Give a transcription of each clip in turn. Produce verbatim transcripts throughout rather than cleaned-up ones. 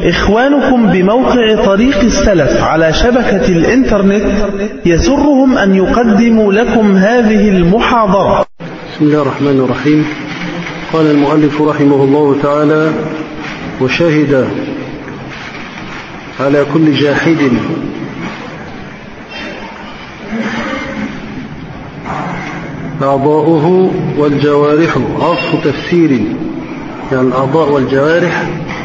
إخوانكم بموقع طريق السلف على شبكة الإنترنت يسرهم أن يقدموا لكم هذه المحاضرة. بسم الله الرحمن الرحيم. قال المؤلف رحمه الله تعالى: وشهد على كل جاحد أعضاؤه والجوارح. عطف تفسير، يعني الأعضاء والجوارح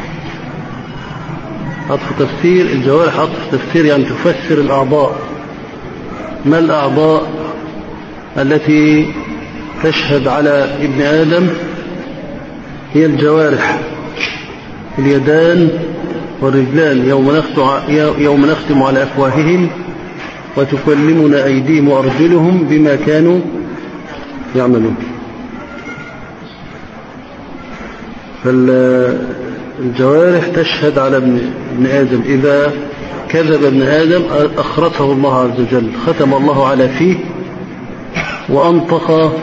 عطف تفسير، الجوارح عطف تفسير، يعني تفسر الأعضاء. ما الأعضاء التي تشهد على ابن آدم؟ هي الجوارح، اليدان والرجلان. يوم نختم, يوم نختم على أفواههم وتكلمنا أيديهم وأرجلهم بما كانوا يعملون. فالجوارح تشهد على ابن آدم. إذا كذب ابن آدم أخرته الله عز وجل، ختم الله على فيه وأنطق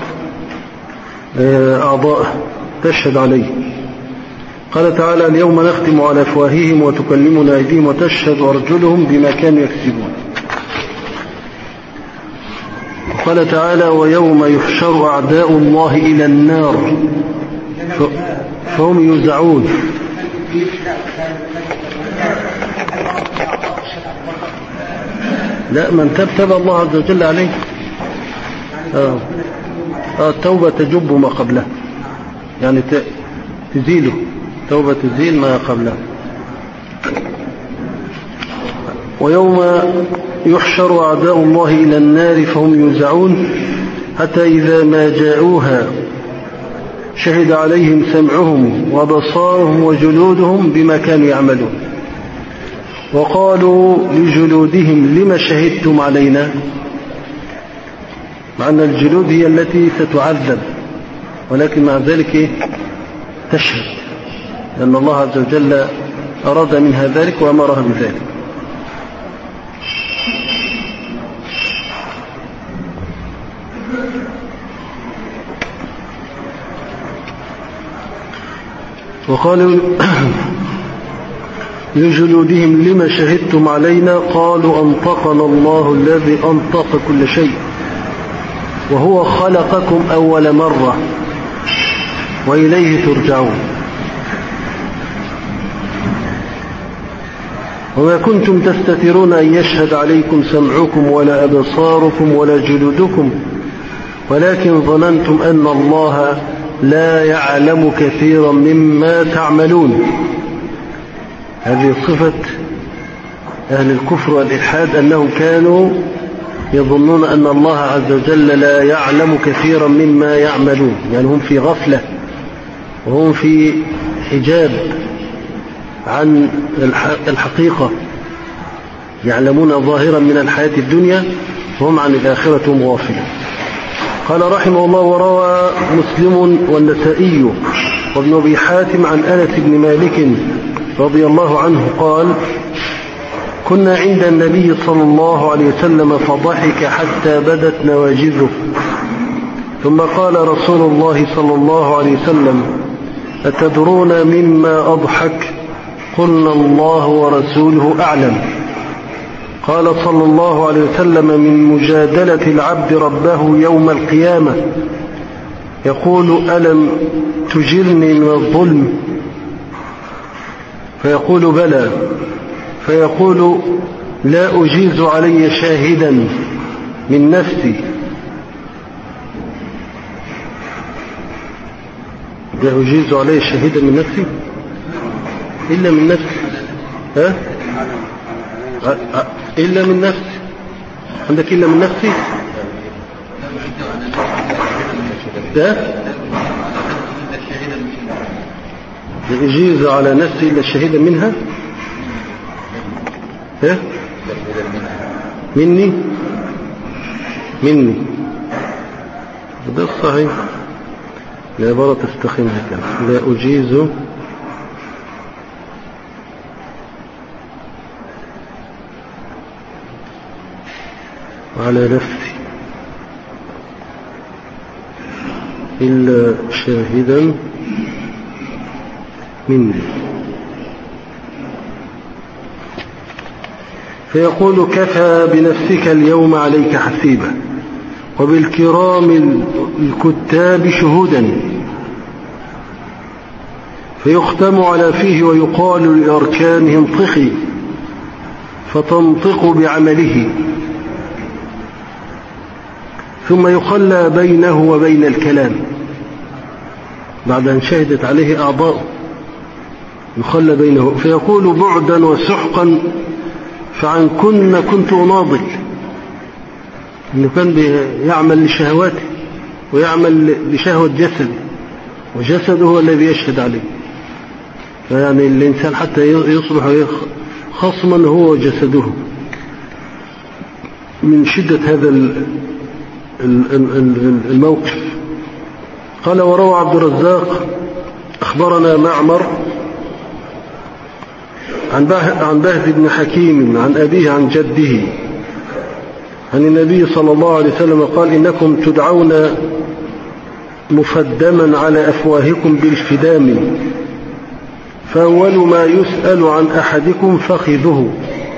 أعضاءه تشهد عليه. قال تعالى: اليوم نختم على أفواههم وتكلمنا أيديهم وتشهد أرجلهم بما كانوا يكسبون. قال تعالى: ويوم يحشر أعداء الله إلى النار فهم يوزعون. لا، من تاب تاب الله عز وجل عليه. آه. آه التوبة تجب ما قبله، يعني تزيله. توبة تزيل ما قبله. ويوم يحشر أعداء الله إلى النار فهم يوزعون حتى إذا ما جاءوها شهد عليهم سمعهم وبصارهم وجلودهم بما كانوا يعملون. وقالوا لجلودهم: لما شهدتم علينا؟ مع أن الجلود هي التي ستعذب، ولكن مع ذلك تشهد، لأن الله عز وجل أراد منها ذلك وأمرها بذلك. وقالوا لجلودهم: لما شهدتم علينا؟ قالوا: أنطقنا الله الذي أنطق كل شيء وهو خلقكم أول مرة وإليه ترجعون. وما كنتم تستترون أن يشهد عليكم سمعكم ولا أبصاركم ولا جلودكم ولكن ظننتم أن الله لا يعلم كثيرا مما تعملون. هذه صفة أهل الكفر والإلحاد، أنهم كانوا يظنون أن الله عز وجل لا يعلم كثيرا مما يعملون، يعني هم في غفلة وهم في حجاب عن الحقيقة، يعلمون ظاهرا من الحياة الدنيا وهم عن الآخرة هم غافلون. قال رحمه الله: وروى مسلم والنسائي وابن أبي حاتم عن أنس بن مالك رضي الله عنه قال: كنا عند النبي صلى الله عليه وسلم فضحك حتى بدت نواجذه، ثم قال رسول الله صلى الله عليه وسلم: أتدرون مما أضحك؟ قلنا: الله ورسوله أعلم. قال صلى الله عليه وسلم: من مجادلة العبد ربه يوم القيامة يقول: ألم تجرني من الظلم؟ فيقول: بلى. فيقول: لا أجيز علي شاهدا من نفسي. لا أجيز علي شاهدا من نفسي إلا من نفسي. ها؟ إلا من نفسي. عندك إلا من نفسي؟ ها؟ لا أجيز على نفسي إلا شاهدا منها. ها؟ مني مني ده الصحيح. العبارة تستخدم هكذا: لا أجيز على نفسي إلا شاهدا مني. فيقول كفى بنفسك اليوم عليك حسيبا وبالكرام الكتاب شهودا، فيختم على فيه ويقال لأركانه انطقي فتنطق بعمله، ثم يخلى بينه وبين الكلام بعد أن شهدت عليه أعضاؤه، يخلى بينه فيقول بعدا وسحقا فعن كن كنت أناضل، إنه كان يعمل لشهواته ويعمل لشهوة جسده، وجسده هو الذي يشهد عليه. فيعني الإنسان حتى يصبح خصما هو جسده من شدة هذا الموقف. قال وروى عبد الرزاق أخبرنا معمر عن بهز بن حكيم عن أبيه عن جده عن النبي صلى الله عليه وسلم قال إنكم تدعون مفدما على أفواهكم بالفدام، فأول ما يسأل عن أحدكم فخذه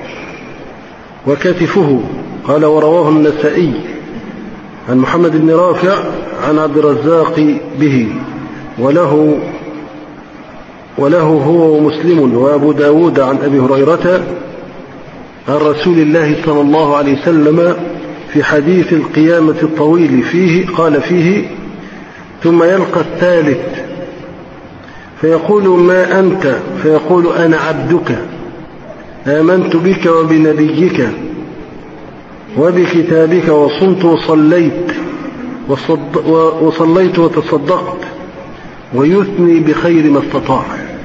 وكتفه. قال ورواه النسائي عن محمد بن رافع عن عبد الرزاق به، وله وله هو ومسلم وأبو داود عن أبي هريرة عن رسول الله صلى الله عليه وسلم في حديث القيامة الطويل فيه قال فيه ثم يلقى الثالث فيقول ما أنت؟ فيقول أنا عبدك آمنت بك وبنبيك وبكتابك وصمت وصليت وصليت وتصدقت، ويثني بخير ما استطاع.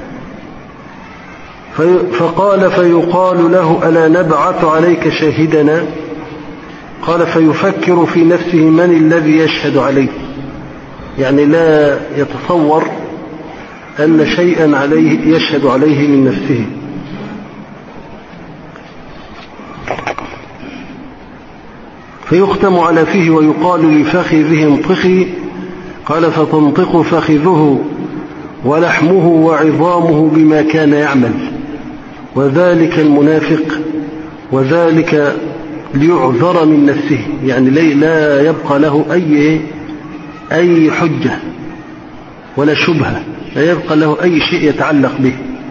فقال فيقال له ألا نبعث عليك شاهدنا؟ قال فيفكر في نفسه من الذي يشهد عليه، يعني لا يتصور أن شيئا عليه يشهد عليه من نفسه. فيختم على فيه ويقال لفخذه انطقي، قال فتنطق فخذه ولحمه وعظامه بما كان يعمل، وذلك المنافق، وذلك ليعذر من نفسه، يعني لا يبقى له أي أي حجة ولا شبهة، لا يبقى له أي شيء يتعلق به،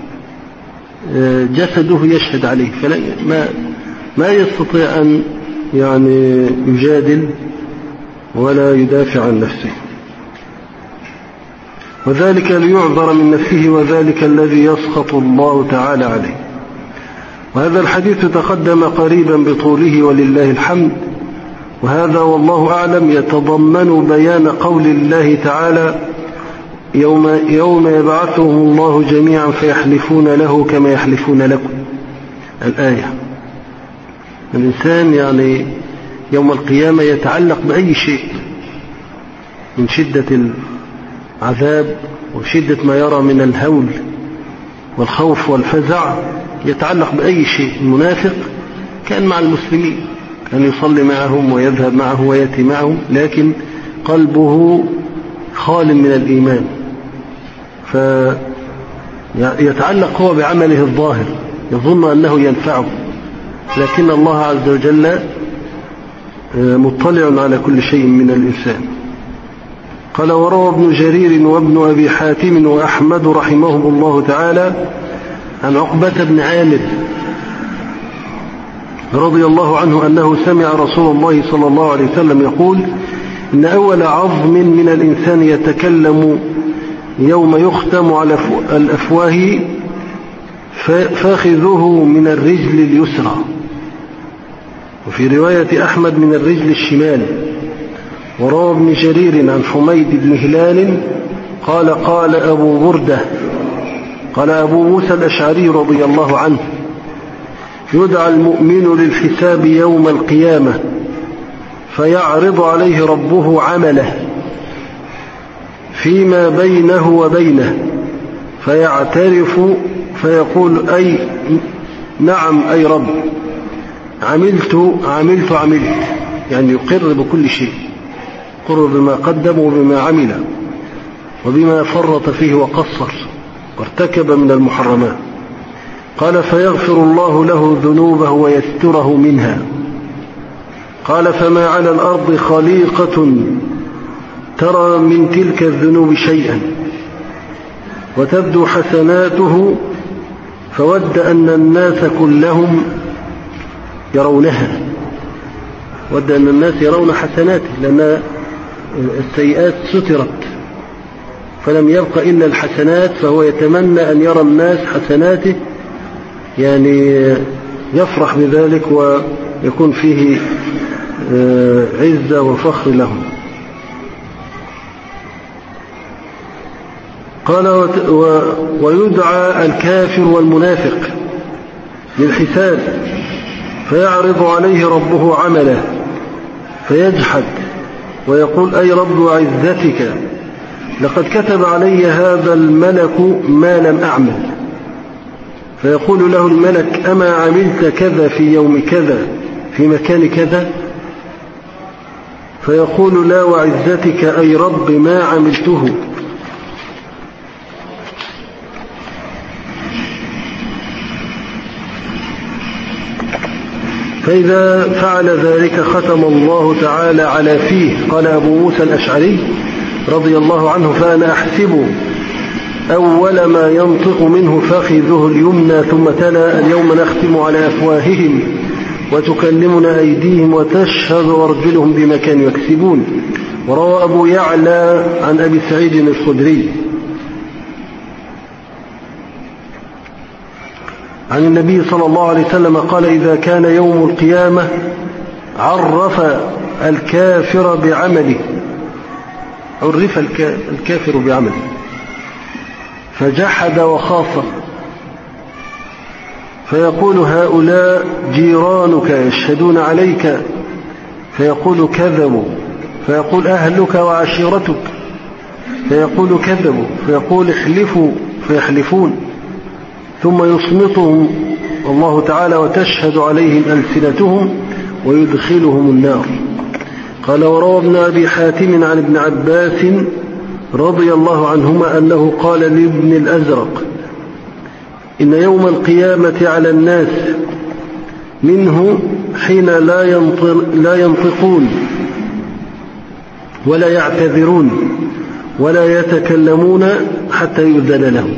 جسده يشهد عليه، فلا ما ما يستطيع أن يعني يجادل ولا يدافع عن نفسه، وذلك ليعذر من نفسه، وذلك الذي يسخط الله تعالى عليه. وهذا الحديث تقدم قريبا بطوله ولله الحمد، وهذا والله أعلم يتضمن بيان قول الله تعالى يوم, يوم يبعثهم الله جميعا فيحلفون له كما يحلفون لكم، الآية. الإنسان يعني يوم القيامة يتعلق بأي شيء من شدة العذاب وشدة ما يرى من الهول والخوف والفزع، يتعلق بأي شيء. المنافق كان مع المسلمين، كان يصلي معهم ويذهب معه ويأتي معهم، لكن قلبه خال من الإيمان، فيتعلق هو بعمله الظاهر، يظن أنه ينفعه، لكن الله عز وجل مطلع على كل شيء من الإنسان. قال وروى ابن جرير وابن أبي حاتم وأحمد رحمهم الله تعالى عن عقبة بن عامر رضي الله عنه أنه سمع رسول الله صلى الله عليه وسلم يقول إن أول عظم من الإنسان يتكلم يوم يختم على الأفواه فاخذه من الرجل اليسرى، وفي رواية أحمد من الرجل الشمال. وروى ابن جرير عن حميد بن هلال قال قال أبو بردة قال أبو موسى الأشعري رضي الله عنه يدعى المؤمن للحساب يوم القيامة فيعرض عليه ربه عمله فيما بينه وبينه فيعترف فيقول أي نعم أي رب عملت عملت عملت، يعني يقر بكل شيء، يقر بما قدم وبما عمل وبما فرط فيه وقصر وارتكب من المحرمات. قال فيغفر الله له ذنوبه ويستره منها. قال فما على الأرض خليقة ترى من تلك الذنوب شيئا وتبدو حسناته فود أن الناس كلهم يرونها. ود أن الناس يرون حسناته لأن السيئات سترت فلم يبق إلا الحسنات، فهو يتمنى أن يرى الناس حسناته، يعني يفرح بذلك ويكون فيه عزة وفخر لهم. قال ويدعى الكافر والمنافق للحساب فيعرض عليه ربه عمله فيجحد ويقول أي رب عزتك لقد كتب علي هذا الملك ما لم أعمل، فيقول له الملك أما عملت كذا في يوم كذا في مكان كذا؟ فيقول لا وعزتك أي رب ما عملته. فإذا فعل ذلك ختم الله تعالى على فيه. قال أبو موسى الأشعري رضي الله عنه فأنا أحسب أول ما ينطق منه فخذه اليمنى ثم تلا اليوم نختم على أفواههم وتكلمنا أيديهم وتشهد أرجلهم بما كانوا يكسبون. وروى أبو يعلى عن أبي سعيد الخدري عن النبي صلى الله عليه وسلم قال إذا كان يوم القيامة عرف الكافر بعمله عرف الكافر بعمله فجحد وخاف فيقول هؤلاء جيرانك يشهدون عليك، فيقول كذبوا، فيقول أهلك وعشيرتك، فيقول كذبوا، فيقول احلفوا فيحلفون، ثم يصمتهم الله تعالى وتشهد عليهم ألسنتهم ويدخلهم النار. قال وروى ابن أبي حاتم عن ابن عباس رضي الله عنهما أنه قال لابن الأزرق إن يوم القيامة على الناس منه حين لا ينطق لا ينطقون ولا يعتذرون ولا يتكلمون حتى يؤذن لهم.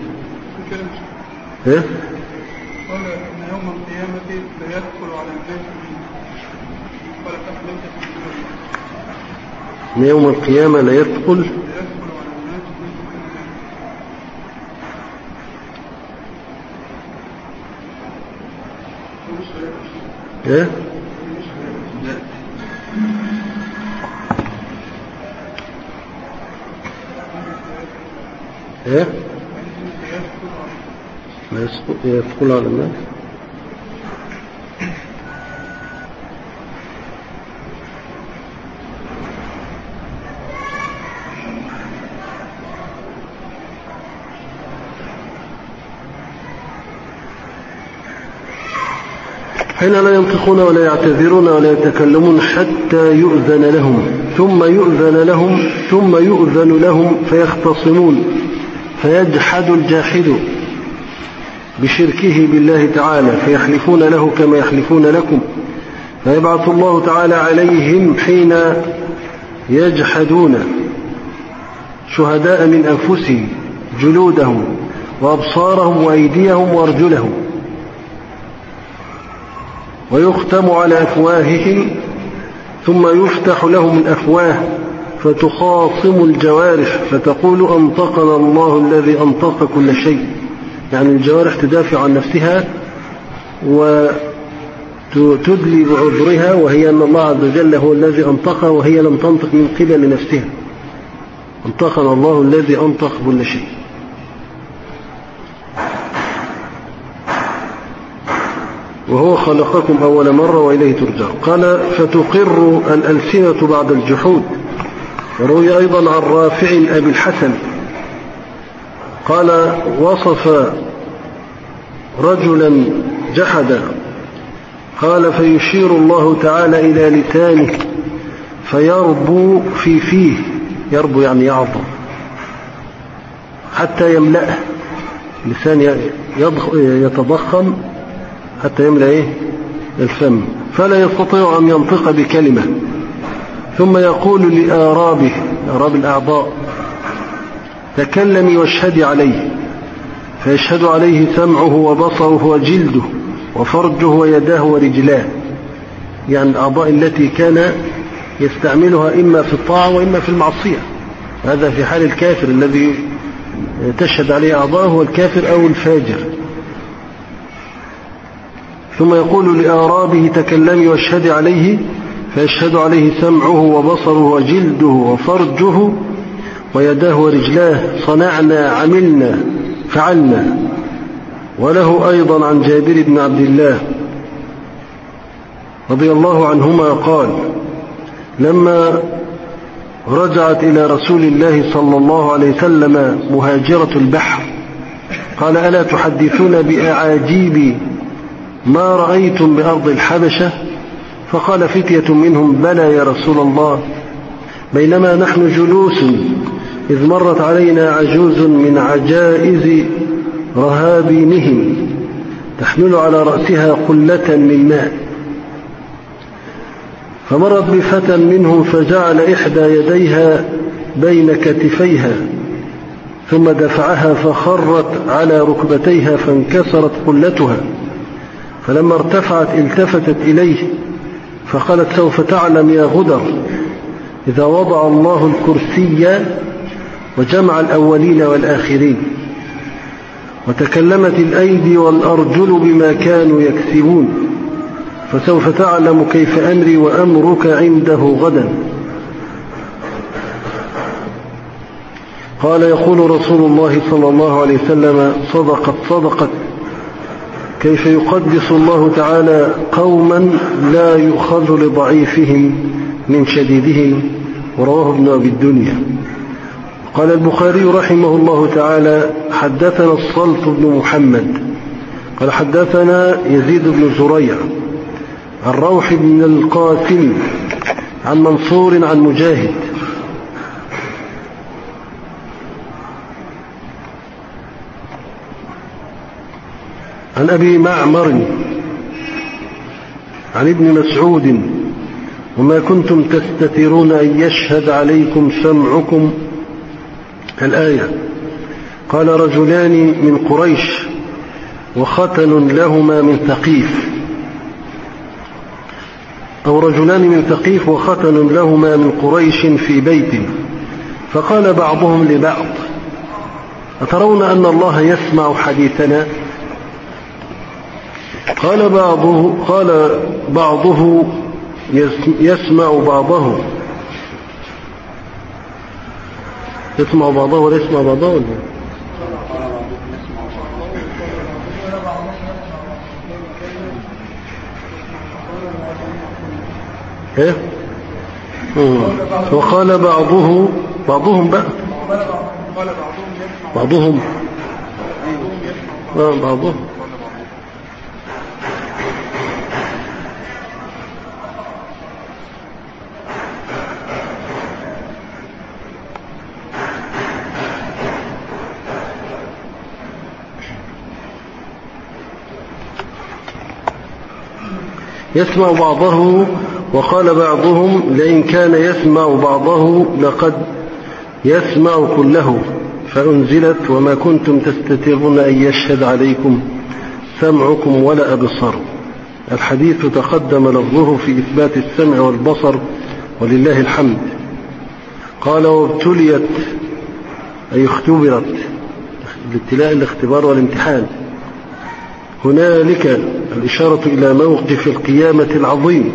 إيه؟ قال إن يوم القيامة لا يدخل على الناس قال إن يوم القيامة لا يدخل إيه؟ إيه؟ يدخل على الناس حين لا ينطقون ولا يعتذرون ولا يتكلمون حتى يؤذن لهم ثم يؤذن لهم ثم يؤذن لهم فيختصمون فيجحد الجاحد بشركه بالله تعالى فيحلفون له كما يحلفون لكم، فيبعث الله تعالى عليهم حين يجحدون شهداء من أنفسهم جلودهم وأبصارهم وأيديهم وأرجلهم ويختم على أفواههم ثم يفتح لهم الأفواه فتخاصم الجوارح فتقول أنطقنا الله الذي أنطق كل شيء، يعني الجوارح تدافع عن نفسها وتدلي بعذرها وهي أن الله عز وجل هو الذي أنطقها وهي لم تنطق من قبل نفسها. أنطقنا الله الذي أنطق كل شيء. وهو خلقكم أول مرة وإليه ترجع. قال فتقر الألسنة بعد الجحود. وروي أيضا عن رافع أبي الحسن قال وصف رجلا جحدا قال فيشير الله تعالى إلى لسانه فيربو في فيه، يربو يعني يعظم حتى يملأه اللسان يتضخم حتى يملأ إيه؟ الفم، فلا يستطيع أن ينطق بكلمة. ثم يقول لآرابه، آراب الأعضاء: تكلمي واشهدي عليه، فيشهد عليه سمعه وبصره وجلده وفرجه ويداه ورجلاه، يعني الأعضاء التي كان يستعملها إما في الطاعة وإما في المعصية. هذا في حال الكافر الذي تشهد عليه أعضاءه، هو الكافر أو الفاجر. ثم يقول لآرابه: تكلمي واشهدي عليه، فيشهد عليه سمعه وبصره وجلده وفرجه ويداه ورجلاه، صنعنا عملنا فعلنا. وله أيضا عن جابر بن عبد الله رضي الله عنهما قال: لما رجعت إلى رسول الله صلى الله عليه وسلم مهاجرة البحر قال: ألا تحدثون بأعاجيب ما رأيتم بأرض الحبشة؟ فقال فتية منهم: بلى يا رسول الله، بينما نحن جلوس إذ مرت علينا عجوز من عجائز رهابينهم تحمل على رأسها قلة من ماء، فمرت بفتى منهم فجعل إحدى يديها بين كتفيها ثم دفعها فخرت على ركبتيها فانكسرت قلتها، فلما ارتفعت التفتت إليه فقالت: سوف تعلم يا غدر إذا وضع الله الكرسي وجمع الأولين والآخرين، وتكلمت الأيدي والأرجل بما كانوا يكسبون، فسوف تعلم كيف أمري وأمرك عنده غدا. قال: يقول رسول الله صلى الله عليه وسلم: صدقت صدقت، كيف يقدس الله تعالى قوما لا يؤخذ لضعيفهم من شديدهم. ورواه ابن أبي الدنيا. قال البخاري رحمه الله تعالى: حدثنا الصلت بن محمد قال حدثنا يزيد بن زريع عن روح بن القاسم عن منصور عن مجاهد عن أبي معمر عن ابن مسعود: وما كنتم تستترون أن يشهد عليكم سمعكم. الآية. قال: رجلان من قريش وختن لهما من ثقيف، أو رجلان من ثقيف وختن لهما من قريش في بيت، فقال بعضهم لبعض: أترون أن الله يسمع حديثنا؟ قال بعضه قال بعضه يسمع بعضه يسمع بعضه ولا يسمع بعضه ولا ايه؟ وقال بعضه بعضهم بقى بعضهم آه بعضهم يسمع بعضه. وقال بعضهم: لئن كان يسمع بعضه لقد يسمع كله، فأنزلت: وما كنتم تستترون أن يشهد عليكم سمعكم ولا أبصار. الحديث تقدم لفظه في إثبات السمع والبصر ولله الحمد. قال: وابتليت أي اختبرت، الابتلاء الاختبار والامتحان. هنالك الإشارة إلى موقف القيامة العظيم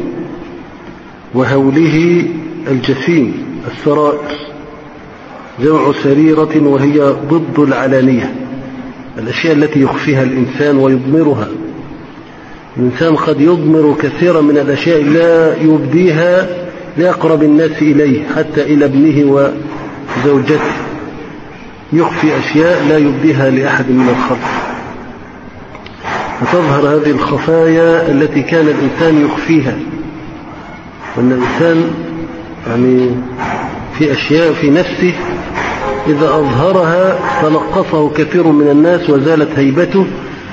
وهوله الجسيم. السرائر جمع سريرة، وهي ضد العلانية، الأشياء التي يخفيها الإنسان ويضمرها. الإنسان قد يضمر كثيرا من الأشياء لا يبديها لأقرب الناس إليه، حتى إلى ابنه وزوجته، يخفي أشياء لا يبديها لأحد من الخلق، وتظهر هذه الخفايا التي كان الإنسان يخفيها. وأن الإنسان يعني في أشياء في نفسه إذا أظهرها تنقصه كثير من الناس وزالت هيبته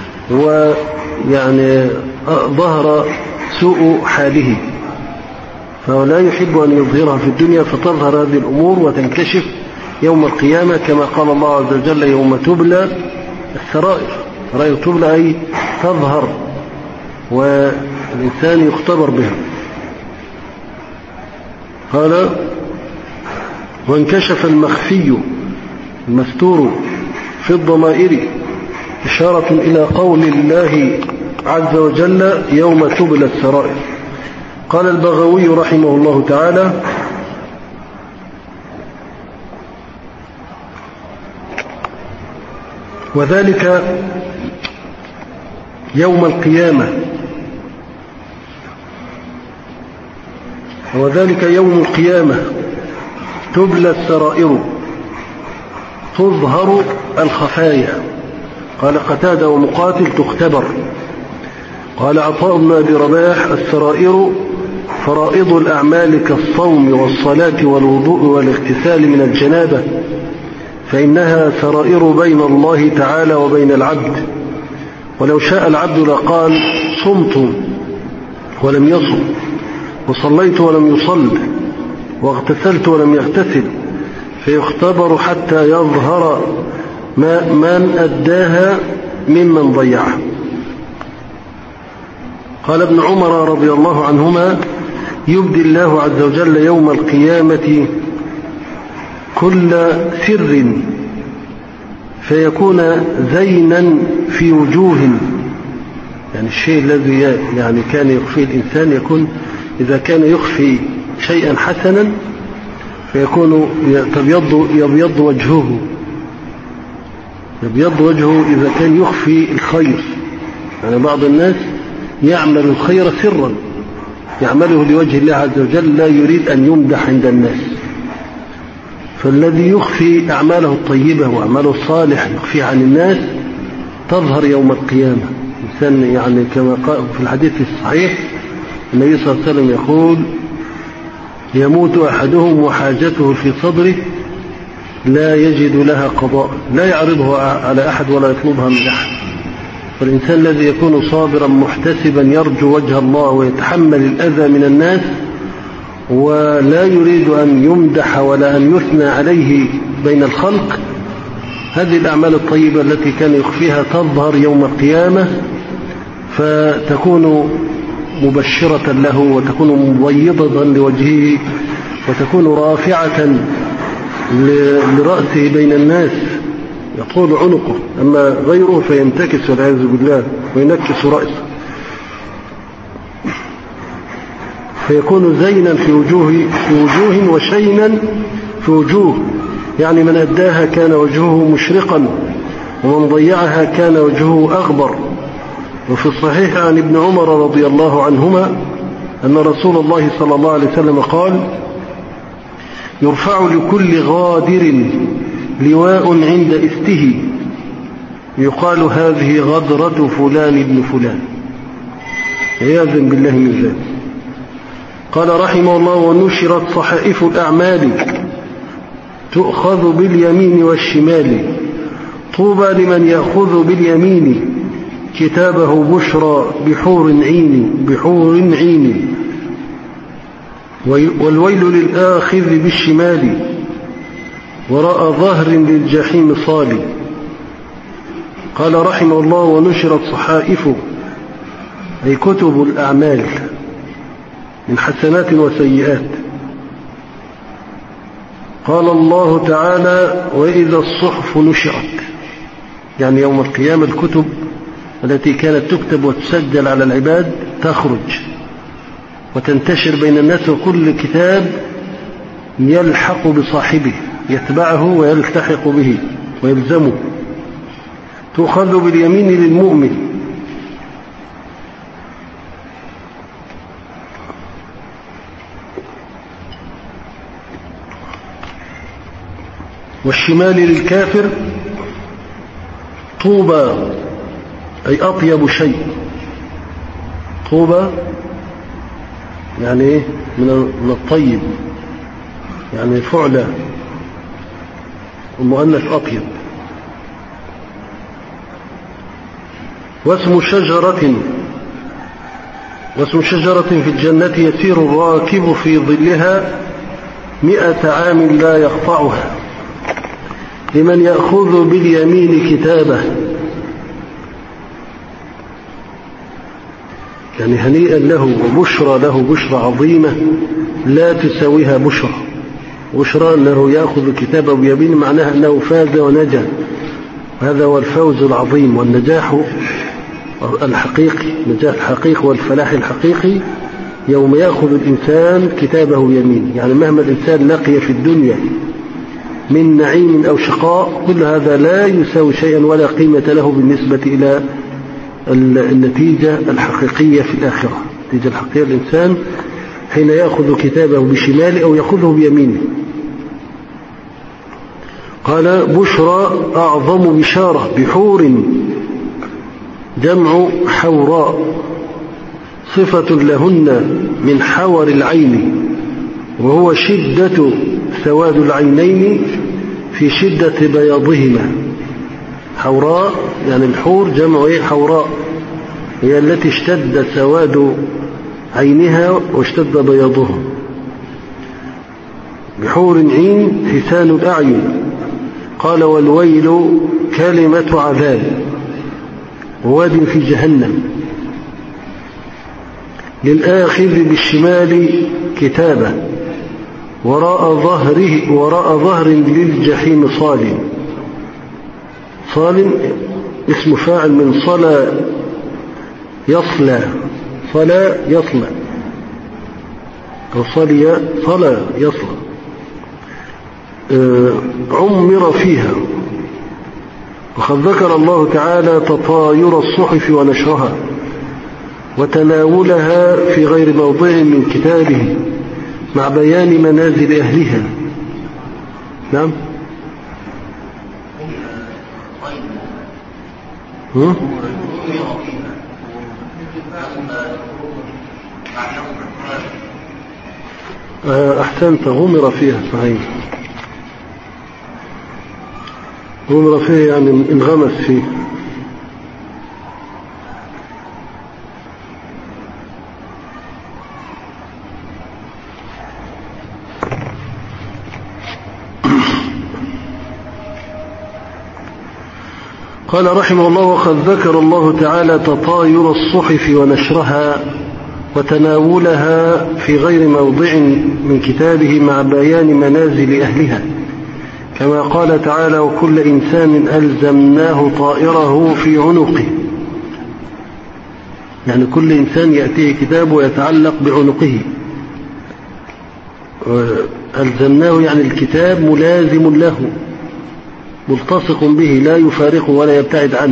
ويعني ظهر سوء حاله، فلا يحب أن يظهرها في الدنيا، فتظهر هذه الأمور وتنكشف يوم القيامة كما قال الله عز وجل يوم تبلى السرائر. السرائر تبلى أي تظهر والإنسان يختبر بها. قال وانكشف المخفي المستور في الضمائر، إشارة إلى قول الله عز وجل يوم تبلى السرائر. قال البغوي رحمه الله تعالى وذلك يوم القيامة وذلك يوم القيامة تبلى السرائر تظهر الخفايا. قال قتادة ومقاتل تختبر. قال عطاء بن أبي رباح السرائر فرائض الأعمال كالصوم والصلاة والوضوء والاغتسال من الجنابة، فإنها سرائر بين الله تعالى وبين العبد. ولو شاء العبد لقال صمت ولم يصم، وصليت ولم يصل، واغتسلت ولم يغتسل، فيختبر حتى يظهر ما من أداها ممن ضيعها. قال ابن عمر رضي الله عنهما يبدي الله عز وجل يوم القيامة كل سر فيكون زينا في وجوه، يعني الشيء الذي يعني كان يخفيه الإنسان يكون إذا كان يخفي شيئا حسنا فيكون يبيض, يبيض وجهه يبيض وجهه إذا كان يخفي الخير. يعني بعض الناس يعمل الخير سرا يعمله لوجه الله عز وجل لا يريد أن يمدح عند الناس، فالذي يخفي أعماله الطيبة وأعماله الصالح يخفي عن الناس تظهر يوم القيامة. إنسان يعني كما قال في الحديث الصحيح النبي صلى الله عليه وسلم يقول يموت أحدهم وحاجته في صدره لا يجد لها قضاء، لا يعرضها على أحد ولا يطلبها من أحد. فالإنسان الذي يكون صابرا محتسبا يرجو وجه الله ويتحمل الأذى من الناس ولا يريد أن يمدح ولا أن يثنى عليه بين الخلق، هذه الأعمال الطيبة التي كان يخفيها تظهر يوم القيامة فتكون مبشرة له وتكون مبيضة لوجهه وتكون رافعة لرأسه بين الناس يطول عنقه، أما غيره فينتكس والعياذ بالله وينكس رأسه، فيكون زينا في وجوه, في وجوه وشينا في وجوه. يعني من أداها كان وجهه مشرقا ومن ضيعها كان وجهه أغبر. وفي الصحيح عن ابن عمر رضي الله عنهما أن رسول الله صلى الله عليه وسلم قال يرفع لكل غادر لواء عند استه يقال هذه غدرة فلان ابن فلان، عياذا بالله من ذلك. قال رحمه الله ونشرت صحائف الأعمال تؤخذ باليمين والشمال، طوبى لمن يأخذ باليمين كتابه بشرى بحور عين بحور عين، والويل للآخذ بالشمال وراء ظهر للجحيم صالي. قال رحمه الله ونشرت صحائف أي كتب الأعمال من حسنات وسيئات. قال الله تعالى وإذا الصحف نشرت، يعني يوم القيامة الكتب التي كانت تكتب وتسجل على العباد تخرج وتنتشر بين الناس، وكل كتاب يلحق بصاحبه يتبعه ويلتحق به ويلزمه. تؤخذ باليمين للمؤمن والشمال للكافر. طوبى أي أطيب شيء، طوبى يعني إيه من الطيب، يعني فعلى المؤنث أطيب. واسم شجرة واسم شجرة في الجنة يسير الراكب في ظلها مئة عام لا يقطعها لمن يأخذ باليمين كتابه. يعني هنيئا له وبشرى له، بشرى عظيمة لا تساويها بشرى. بشرى أنه يأخذ كتابه بيمين معناها أنه فاز ونجا، هذا هو الفوز العظيم والنجاح الحقيقي، نجاح الحقيقي والفلاح الحقيقي يوم يأخذ الإنسان كتابه بيمين. يعني مهما الإنسان لقي في الدنيا من نعيم أو شقاء كل هذا لا يساوي شيئا ولا قيمة له بالنسبة إلى النتيجة الحقيقية في الآخرة. النتيجة الحقيقية الإنسان حين يأخذ كتابه بشماله أو يأخذه بيمينه. قال بشرى أعظم بشارة بحور جمع حوراء صفة لهن من حور العين، وهو شدة سواد العينين في شدة بياضهما. حوراء يعني الحور جمع ايه حوراء، هي التي اشتد سواد عينها واشتد بياضها. بحور عين حسان الأعين. قال والويل كلمة عذاب وواد في جهنم للآخذ بالشمال كتابة وراء ظهره وراء ظهر للجحيم صال. صال اسم فاعل من صلى يصلى، صلى يصلى أو صلي صلى يصلى. عمر فيها. وقد ذكر الله تعالى تطاير الصحف ونشرها وتناولها في غير موضع من كتابه مع بيان منازل أهلها. نعم. هم؟ أحسنت، غمر فيها صحيح. غمر فيها يعني انغمس فيه. قال رحمه الله وقد ذكر الله تعالى تطاير الصحف ونشرها وتناولها في غير موضع من كتابه مع بيان منازل أهلها، كما قال تعالى وكل إنسان ألزمناه طائره في عنقه. يعني كل إنسان يأتيه كتاب ويتعلق بعنقه. ألزمناه يعني الكتاب ملازم له ملتصق به لا يفارقه ولا يبتعد عنه.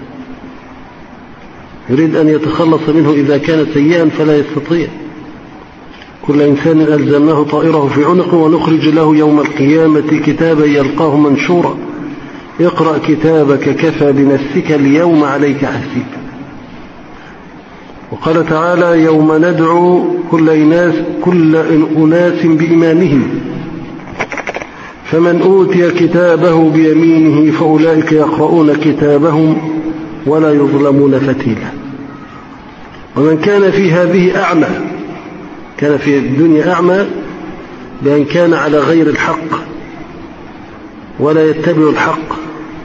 يريد أن يتخلص منه إذا كان سيئا فلا يستطيع. كل إنسان ألزمناه طائره في عنقه ونخرج له يوم القيامة كتابا يلقاه منشورا اقرأ كتابك كفى بنفسك اليوم عليك حسيبا. وقال تعالى يوم ندعو كل أناس, كل أناس بإمامهم فمن أوتي كتابه بيمينه فأولئك يقرؤون كتابهم ولا يظلمون فتيلا. ومن كان في هذه أعمى، كان في الدنيا أعمى بأن كان على غير الحق ولا يتبع الحق،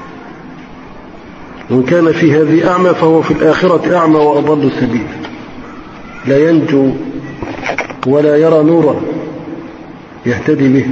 ومن كان في هذه أعمى فهو في الآخرة أعمى وأضل سبيل، لا ينجو ولا يرى نورا يهتدي به.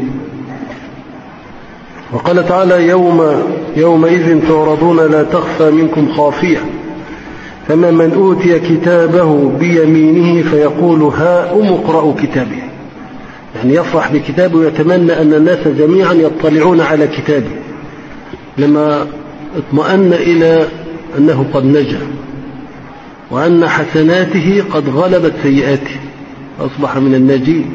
وقال تعالى يوم يومئذ تعرضون لا تخفى منكم خافية فما من أوتي كتابه بيمينه فيقول هاؤم اقرأوا كتابه. يعني يفرح بكتابه ويتمنى أن الناس جميعا يطلعون على كتابه لما اطمأن إلى أنه قد نجا وأن حسناته قد غلبت سيئاته أصبح من الناجين.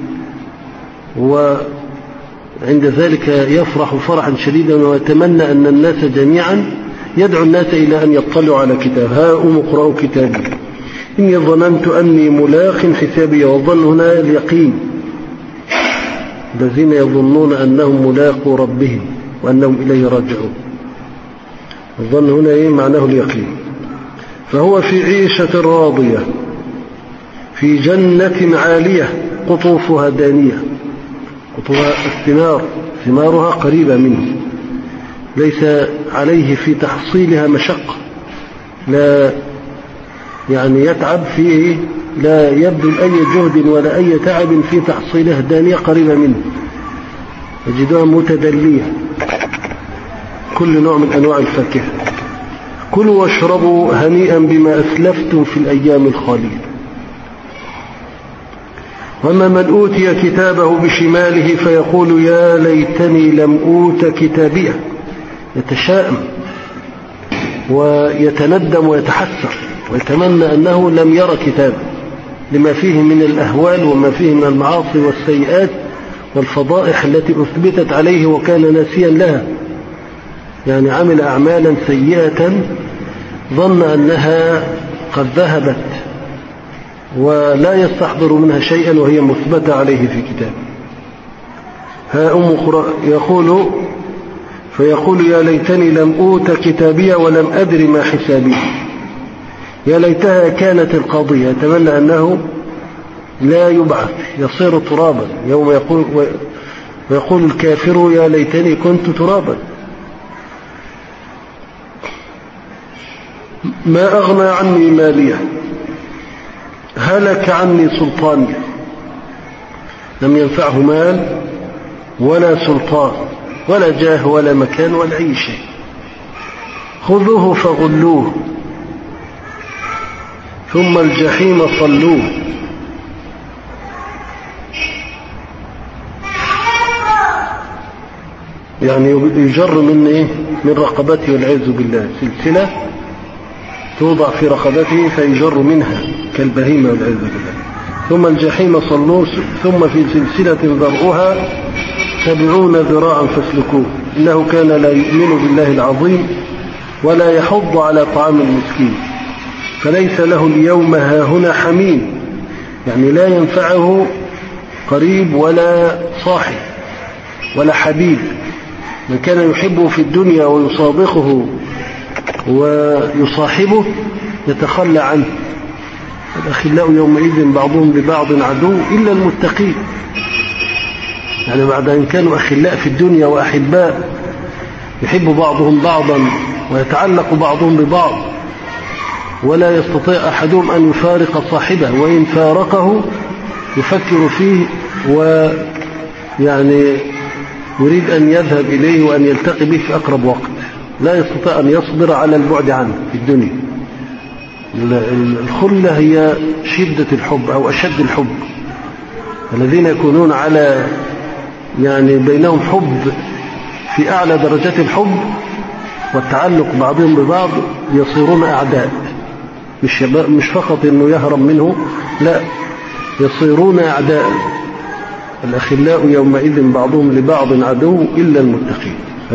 وعند ذلك يفرح فرحا شديدا ويتمنى أن الناس جميعا يدعو الناس إلى أن يطلعوا على كتاب هاؤم اقرأوا كتابي إني ظننت أني ملاق حسابي. والظن هنا اليقين، الذين يظنون أنهم ملاقوا ربهم وأنهم إليه راجعون. الظن هنا إيه معناه اليقين. فهو في عيشة راضية في جنة عالية قطوفها دانية، قطوفها الثمار ثمارها قريبة منه، ليس عليه في تحصيلها مشقة، لا يعني يتعب فيه، لا يبذل أي جهد ولا أي تعب في تحصيلها، دانية قريبة منه، يجدها متدلية، كل نوع من أنواع الفاكهة. كلوا واشربوا هنيئا بما أسلفتم في الأيام الخالية. وأما من أوتي كتابه بشماله فيقول يا ليتني لم أوت كتابيه، يتشائم ويتندم ويتحسر ويتمنى أنه لم يرى كتابه، لما فيه من الأهوال وما فيه من المعاصي والسيئات والفضائح التي أثبتت عليه وكان ناسيا لها، يعني عمل أعمالا سيئة ظن أنها قد ذهبت ولا يستحضر منها شيئا وهي مثبتة عليه في كتابه. ها أم قرآن يقول فيقول يا ليتني لم أوت كتابية ولم أدر ما حسابي، يا ليتها كانت القاضية، يتمنى أنه لا يبعث، يصير ترابا يوم يقول ويقول الكافر يا ليتني كنت ترابا. ما أغنى عني مالية، هلك عني سلطاني، لم ينفعه مال ولا سلطان ولا جاه ولا مكان ولا أي شيء. خذوه فغلوه ثم الجحيم صلوه. يعني يجر من إيه؟ من رقبته والعياذ بالله، سلسلة توضع في رقبته فيجر منها كالبهيمة والعياذ بالله. ثم الجحيم صلوه ثم في سلسلة ذرعها سبعون ذراعا فاسلكوه، إنه كان لا يؤمن بالله العظيم ولا يحض على طعام المسكين فليس له اليوم هاهنا حميم، يعني لا ينفعه قريب ولا صاحب ولا حبيب. من كان يحبه في الدنيا ويصادقه ويصاحبه يتخلى عنه. الأخلاء يومئذ بعضهم لبعض عدو إلا المتقين، يعني بعد أن كانوا أخلاء في الدنيا وأحباء يحب بعضهم بعضا ويتعلق بعضهم ببعض، ولا يستطيع أحدهم أن يفارق صاحبه، وإن فارقه يفكر فيه ويعني يريد أن يذهب إليه وأن يلتقي به في أقرب وقت، لا يستطيع أن يصبر على البعد عنه في الدنيا. الخلة هي شدة الحب أو أشد الحب، الذين يكونون على يعني بينهم حب في أعلى درجات الحب والتعلق بعضهم ببعض يصيرون أعداء، مش مش فقط إنه يهرب منه، لا يصيرون أعداء. الأخلاء يومئذ بعضهم لبعض عدو إلا المتقين.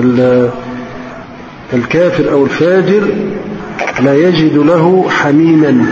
الكافر أو الفاجر لا يجد له حميما،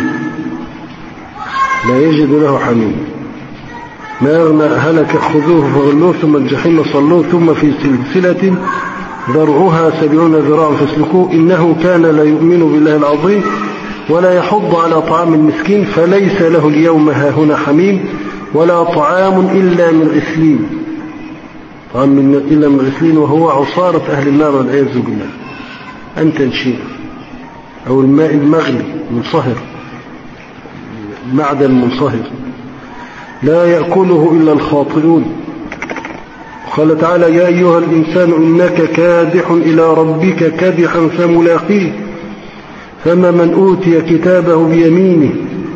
لا يجد له حميما. ما أغنى هلك خذوه فغلوه ثم الجحيم صلوه ثم في سلسلة ذرعها سبعون ذراعا فاسلكوه، إنه كان لا يؤمن بالله العظيم ولا يحض على طعام المسكين فليس له اليوم هاهنا حميم ولا طعام إلا من غسلين، طعام إلا من غسلين وهو عصارة أهل النار والعياذ بالله، أن تنشير أو الماء المغلي منصهر، المعدن منصهر لا يأكله إلا الخاطئون. قال تعالى يا أيها الإنسان إنك كادح إلى ربك كدحا فملاقيه فما من أوتي كتابه بيمينه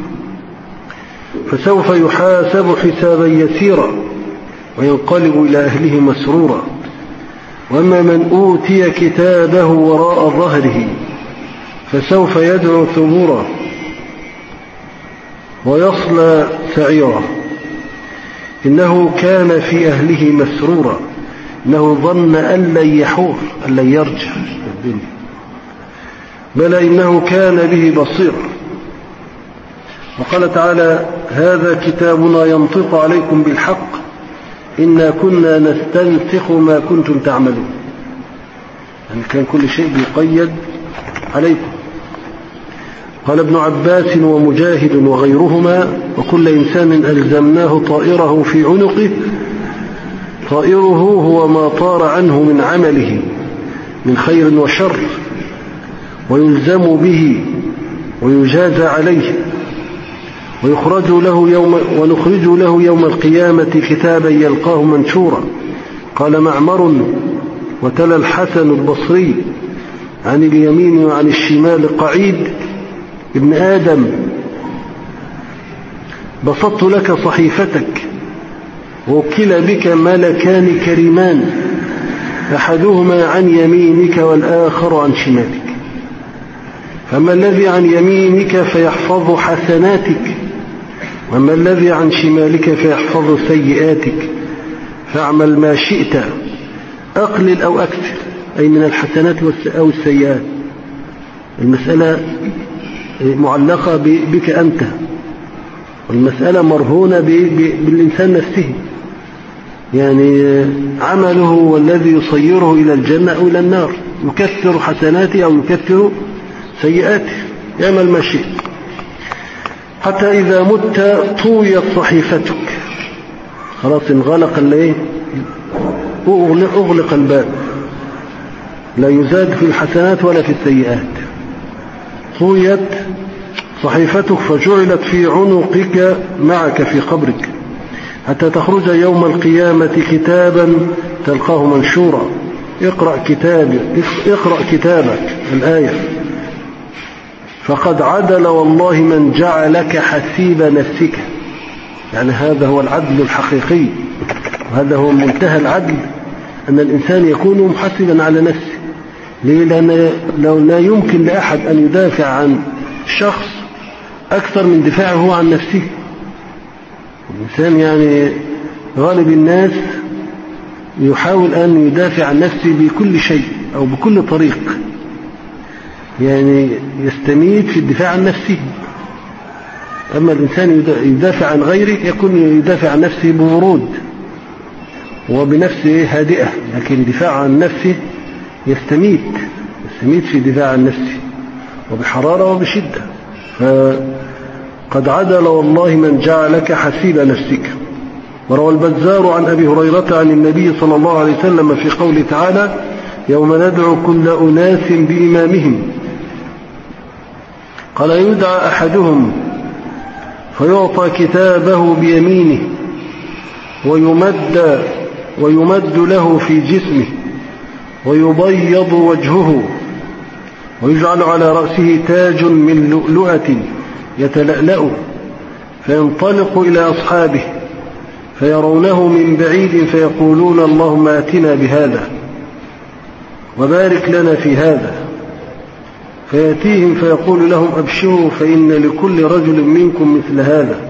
فسوف يحاسب حسابا يسيرا وينقلب إلى أهله مسرورا، وأما من أوتي كتابه وراء ظهره فسوف يدعو ثبورا ويصلى سعيرا إنه كان في أهله مسرورا، إنه ظن أن لن يحور أن لن يرجع الدنيا، بلى إنه كان به بصيرا. وقال تعالى هذا كتابنا ينطق عليكم بالحق إنا كنا نستنسخ ما كنتم تعملون. يعني كان كل شيء بيقيد عليكم. قال ابن عباس ومجاهد وغيرهما: وكل إنسان ألزمناه طائره في عنقه. طائره هو ما طار عنه من عمله من خير وشر، ويلزم به ويجازى عليه، ويخرج له يوم ونخرج له يوم القيامة كتابا يلقاه منشورا. قال معمر وتلا الحسن البصري عن اليمين وعن الشمال قعيد: ابن آدم، بسطت لك صحيفتك، وكل بك ملكان كريمان، أحدهما عن يمينك والآخر عن شمالك. فما الذي عن يمينك فيحفظ حسناتك، وما الذي عن شمالك فيحفظ سيئاتك. فاعمل ما شئت، أقلل أو أكثر، أي من الحسنات أو السيئات. المسألة معلقة بك أنت، والمسألة مرهونة بالإنسان نفسه، يعني عمله هو الذي يصيره إلى الجنة أو إلى النار، يكثر حسناته أو يكثر سيئاته، يعمل ما شئ. حتى إذا مت طويت صحيفتك، خلاص انغلق الليل، أغلق الباب، لا يزاد في الحسنات ولا في السيئات. طويت صحيفتك فجعلت في عنقك معك في قبرك، حتى تخرج يوم القيامة كتابا تلقاه منشورا. اقرأ كتابك اقرأ كتابك الآية. فقد عدل والله من جعلك حسيب نفسك، يعني هذا هو العدل الحقيقي، وهذا هو منتهى العدل، أن الإنسان يكون محسبا على نفسه. ليه؟ لأن لو لا يمكن لأحد أن يدافع عن شخص أكثر من دفاعه عن نفسه. الإنسان يعني غالب الناس يحاول أن يدافع عن نفسه بكل شيء أو بكل طريق، يعني يستميت في الدفاع عن نفسه. أما الإنسان يدافع عن غيره يكون يدافع عن نفسه بورود وبنفسه هادئة، لكن دفاع عن نفسه يستميت يستميت في دفاع عن نفسه وبحرارة وبشدة. فقد عدل والله من جعلك حسيب نفسك. وروى البزار عن أبي هريرة عن النبي صلى الله عليه وسلم في قوله تعالى: يوم ندعو كل أناس بإمامهم. قال: يدعى أحدهم فيعطى كتابه بيمينه ويمد, ويمد له في جسمه ويبيض وجهه ويجعل على رأسه تاج من لؤلؤة يتلألأ، فينطلق إلى أصحابه فيرونه من بعيد فيقولون: اللهم آتنا بهذا وبارك لنا في هذا. فيأتيهم فيقول لهم: أبشروا فإن لكل رجل منكم مثل هذا.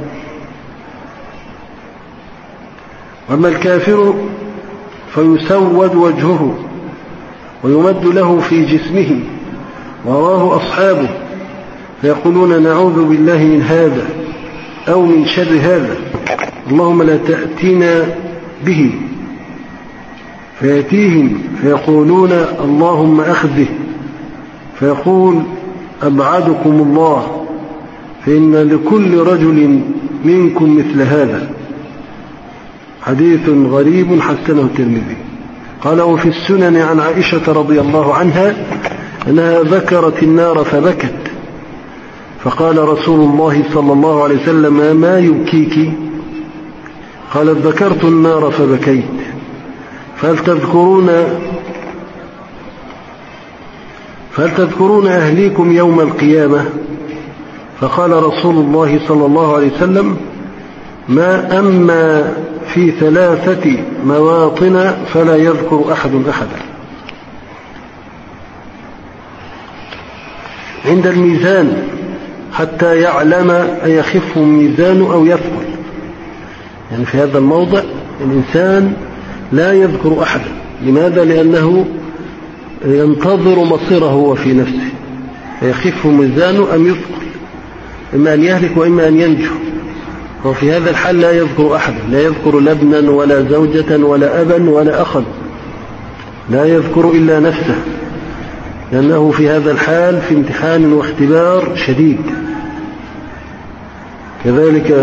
وأما الكافر فيسود وجهه ويمد له في جسمه وراه أصحابه فيقولون: نعوذ بالله من هذا أو من شر هذا، اللهم لا تأتينا به. فيأتيهم فيقولون: اللهم أخذه. فيقول: أبعدكم الله فإن لكل رجل منكم مثل هذا. حديث غريب حسنه الترمذي. قال: وفي السنن عن عائشة رضي الله عنها أنها ذكرت النار فبكت، فقال رسول الله صلى الله عليه وسلم: ما يبكيك؟ قالت: ذكرت النار فبكيت. فهل تذكرون فهل تذكرون أهليكم يوم القيامة؟ فقال رسول الله صلى الله عليه وسلم: ما أما في ثلاثة مواطن فلا يذكر أحد أحدا. عند الميزان حتى يعلم أيخف الميزان أو يثقل، يعني في هذا الموضع الإنسان لا يذكر أحدا. لماذا؟ لأنه ينتظر مصيره هو في نفسه، يخف ميزانه أم يثقل، إما أن يهلك وإما أن ينجو. وفي هذا الحال لا يذكر أحدا، لا يذكر لا ابنا ولا زوجة ولا أبا ولا أخا، لا يذكر إلا نفسه. لأنه في هذا الحال في امتحان واختبار شديد. كذلك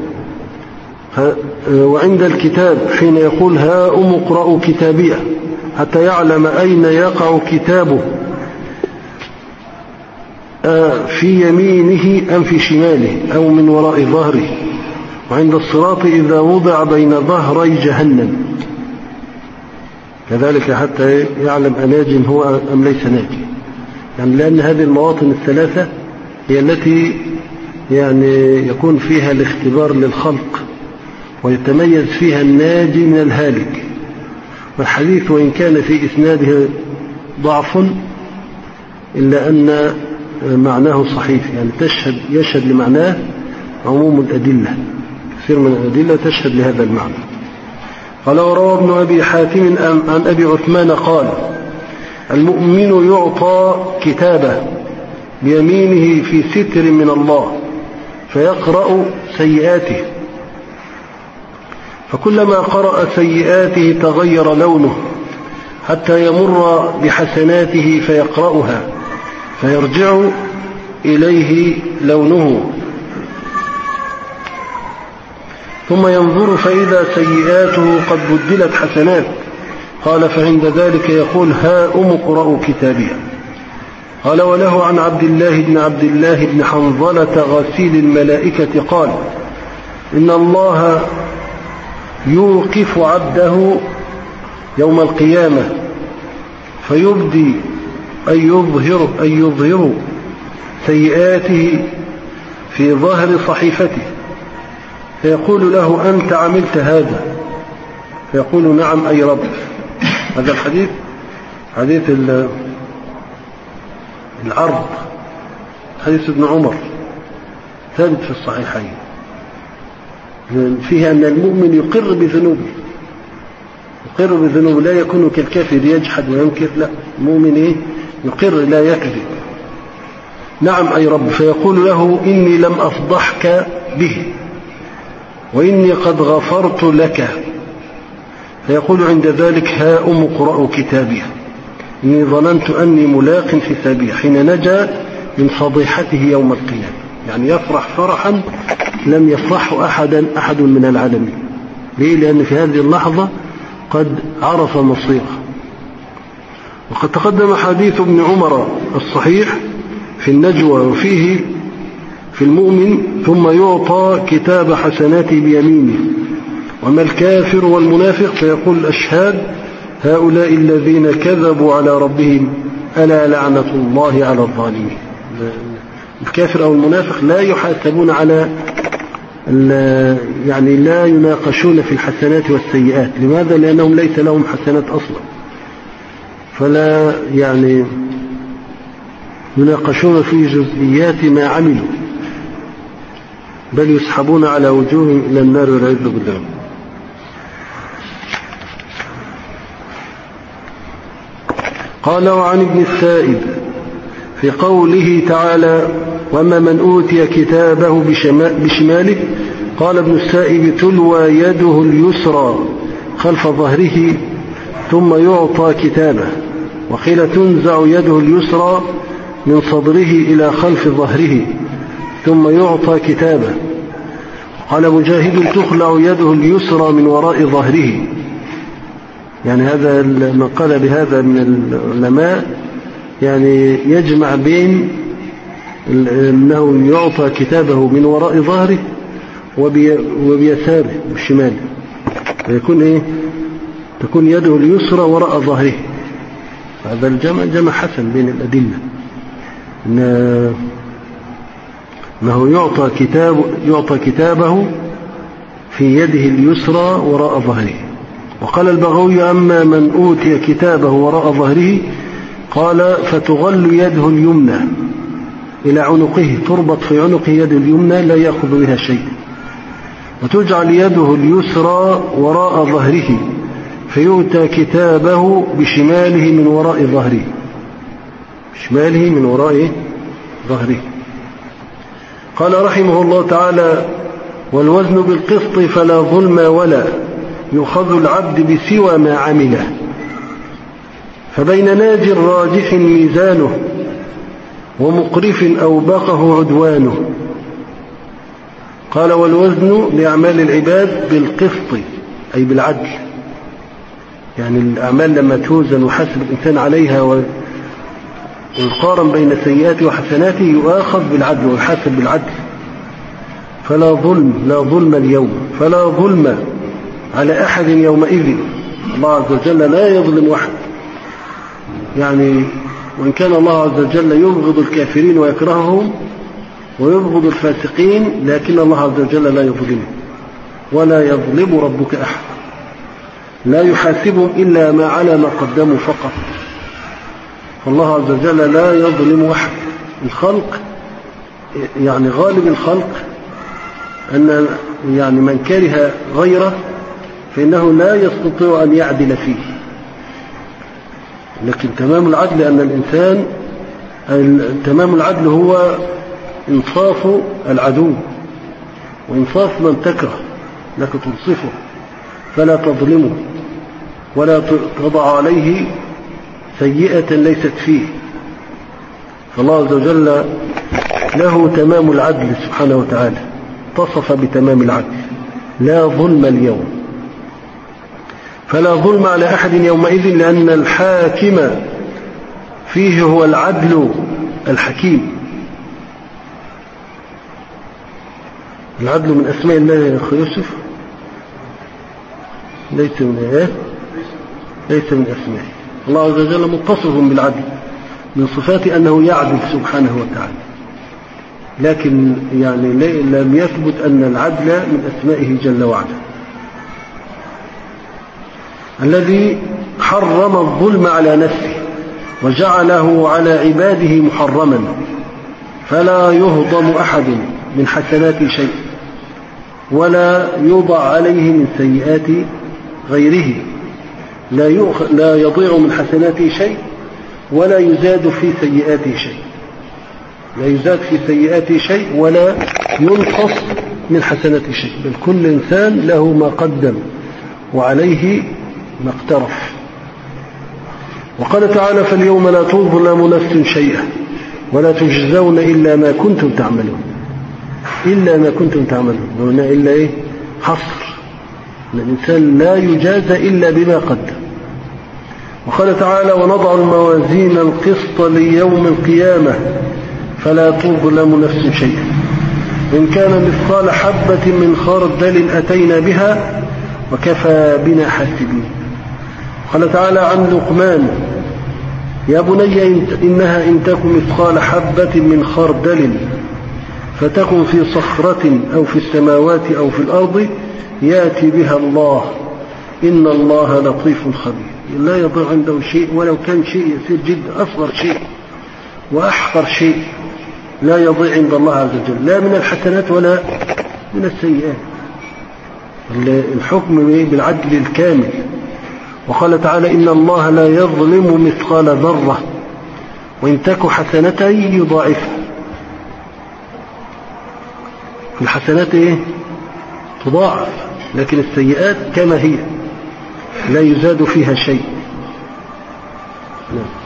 وعند الكتاب حين يقول هاؤم اقرأوا كتابيه حتى يعلم أين يقع كتابه، في يمينه أم في شماله أو من وراء ظهره. وعند الصراط إذا وضع بين ظهري جهنم، كذلك حتى يعلم أناج هو أم ليس ناجي، يعني لأن هذه المواطن الثلاثة هي التي يعني يكون فيها الاختبار للخلق ويتميز فيها الناجي من الهالك. والحديث وإن كان في إسناده ضعف إلا أن معناه صحيح، يعني تشهد يشهد لمعناه عموم الأدلة، كثير من الأدلة تشهد لهذا المعنى. قال وروى ابن أبي حاتم عن أبي عثمان قال المؤمن يعطى كتابه بيمينه في ستر من الله فيقرأ سيئاته، فكلما قرأ سيئاته تغير لونه حتى يمر بحسناته فيقرأها فيرجع إليه لونه، ثم ينظر فإذا سيئاته قد بدلت حسنات، قال فعند ذلك يقول هاؤم اقرأوا كتابيه. قال وله عن عبد الله بن عبد الله بن حنظلة غسيل الملائكة قال إن الله يوقف عبده يوم القيامة فيبدي أن يظهر, أن يظهر سيئاته في ظهر صحيفته، فيقول له أنت عملت هذا؟ فيقول نعم أي رب. هذا الحديث حديث العرض، حديث ابن عمر ثابت في الصحيحين، فيها أن المؤمن يقر بذنوبه، يقر بذنوبه، لا يكون كالكافر يجحد وينكر، لا، المؤمن إيه؟ يقر لا يكذب. نعم أي رب. فيقول له إني لم أفضحك به وإني قد غفرت لك، فيقول عند ذلك هاؤم اقرأوا كتابيه إني ظننت أني ملاق حسابيه، حين نجا من فضيحته يوم القيامة، يعني يفرح فرحا لم يفرحه أحدا أحد من العالمين. ليه؟ لأن في هذه اللحظة قد عرف مصيره. وقد تقدم حديث ابن عمر الصحيح في النجوى، وفيه في المؤمن ثم يعطى كتاب حسناته بيمينه. وما الكافر والمنافق؟ فيقول الأشهاد هؤلاء الذين كذبوا على ربهم ألا لعنة الله على الظالمين. الكافر أو المنافق لا يحاسبون على، يعني لا يناقشون في الحسنات والسيئات. لماذا؟ لأنهم ليس لهم حسنات أصلا، فلا يعني يناقشون في جزئيات ما عملوا، بل يسحبون على وجوههم إلى النار والعياذ بالله. قال وعن ابن السائب في قوله تعالى وأما من أوتي كتابه بشماله، قال ابن السائب تلوى يده اليسرى خلف ظهره ثم يعطى كتابه، وقيل تنزع يده اليسرى من صدره إلى خلف ظهره ثم يعطى كتابه. قال مجاهد تخلع يده اليسرى من وراء ظهره، يعني هذا من قال بهذا من العلماء يعني يجمع بين أنه يعطى كتابه من وراء ظهره وبيساره بالشمال، فيكون إيه؟ تكون يده اليسرى وراء ظهره. هذا الجمع جمع حسن بين الأدلة، أنه يعطى, كتاب يعطى كتابه في يده اليسرى وراء ظهره. وقال البغوي أما من أوتي كتابه وراء ظهره قال فتغل يده اليمنى إلى عنقه، تربط في عنقه يده اليمنى لا يأخذ بها شيء، وتجعل يده اليسرى وراء ظهره فيؤتى كتابه بشماله من وراء ظهره، بشماله من وراء ظهره. قال رحمه الله تعالى والوزن بالقسط فلا ظلم ولا يؤخذ العبد بسوى ما عمله. فبين ناج راجح ميزانه ومقرف أوبقه عدوانه. قال والوزن لأعمال العباد بالقسط أي بالعدل، يعني الأعمال لما توزن وحسب الإنسان عليها ويقارن بين سيئاته وحسناته يؤاخذ بالعدل ويحاسب بالعدل. فلا ظلم لا ظلم اليوم، فلا ظلم على أحد يومئذ. الله عز وجل لا يظلم أحد، يعني وإن كان الله عز وجل يبغض الكافرين ويكرههم ويبغض الفاسقين، لكن الله عز وجل لا يظلم، ولا يظلم ربك أحد، لا يحاسبهم إلا ما على ما قدموا فقط. فالله عز وجل لا يظلم أحد. الخلق يعني غالب الخلق أن يعني من كره غيره فإنه لا يستطيع أن يعدل فيه، لكن تمام العدل أن الإنسان تمام العدل هو إنصاف العدو وإنصاف من تكره لك تنصفه فلا تظلمه ولا تضع عليه سيئة ليست فيه. فالله عز وجل له تمام العدل سبحانه وتعالى، اتصف بتمام العدل. لا ظلم اليوم، فلا ظلم على أحد يومئذ، لأن الحاكم فيه هو العدل الحكيم. العدل من أسماء الله يا أخي يوسف، ليس من إيه؟ ليس من أسمائه. الله عز وجل متصف بالعدل، من صفات أنه يعدل سبحانه وتعالى، لكن يعني لم يثبت أن العدل من أسمائه جل وعلا. الذي حرم الظلم على نفسه وجعله على عباده محرما، فلا يهضم أحد من حسنات شيء ولا يوضع عليه من سيئات غيره، لا لا يضيع من حسناته شيء ولا يزاد في سيئاته شيء، لا يزاد في سيئاته شيء ولا ينقص من حسناته شيء، بل كل إنسان له ما قدم وعليه ما اقترف. وقال تعالى فاليوم لا تظلم نفس شيئا ولا تجزون إلا ما كنتم تعملون. إلا ما كنتم تعملون هنا إلا إيه؟ حصر، الإنسان لا يجازى إلا بما قدم. وقال تعالى ونضع الموازين القسط ليوم القيامة فلا تظلم نفس شيئا إن كان مثقال حبة من خردل أتينا بها وكفى بنا حاسبين. قال تعالى عن لقمان يا بني إنها إن تكن مثقال حبة من خردل فتكن في صخرة أو في السماوات أو في الأرض يأتي بها الله إن الله لطيف خبير. لا يضيع عنده شيء ولو كان شيء يسير جدا، أصغر شيء وأحقر شيء لا يضيع عند الله عز وجل، لا من الحسنات ولا من السيئات. الحكم بالعدل الكامل. وقال تعالى إن الله لا يظلم مثقال ذرة وإن تك حسنة يضاعفها. الحسنات إيه؟ تضاعف، لكن السيئات كما هي لا يزاد فيها شيء. نعم.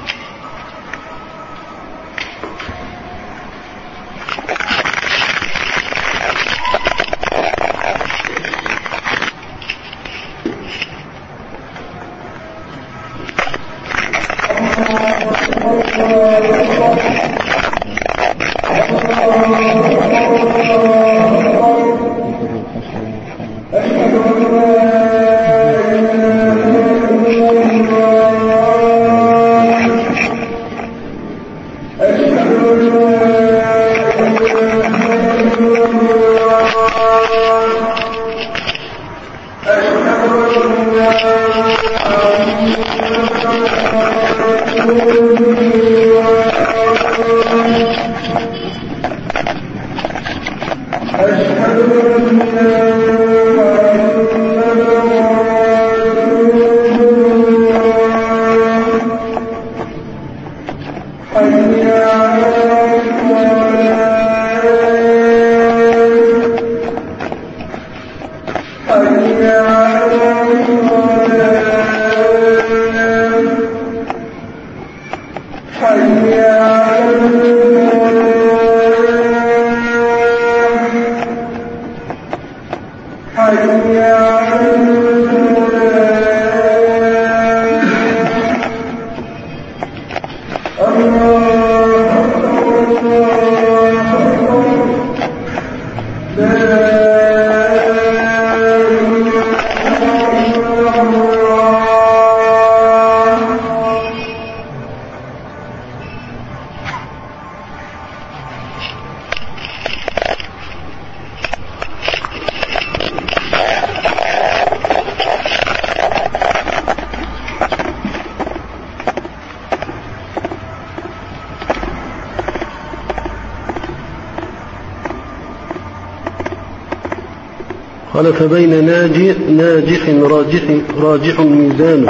قال فبين ناجح, ناجح راجح, راجح ميزانه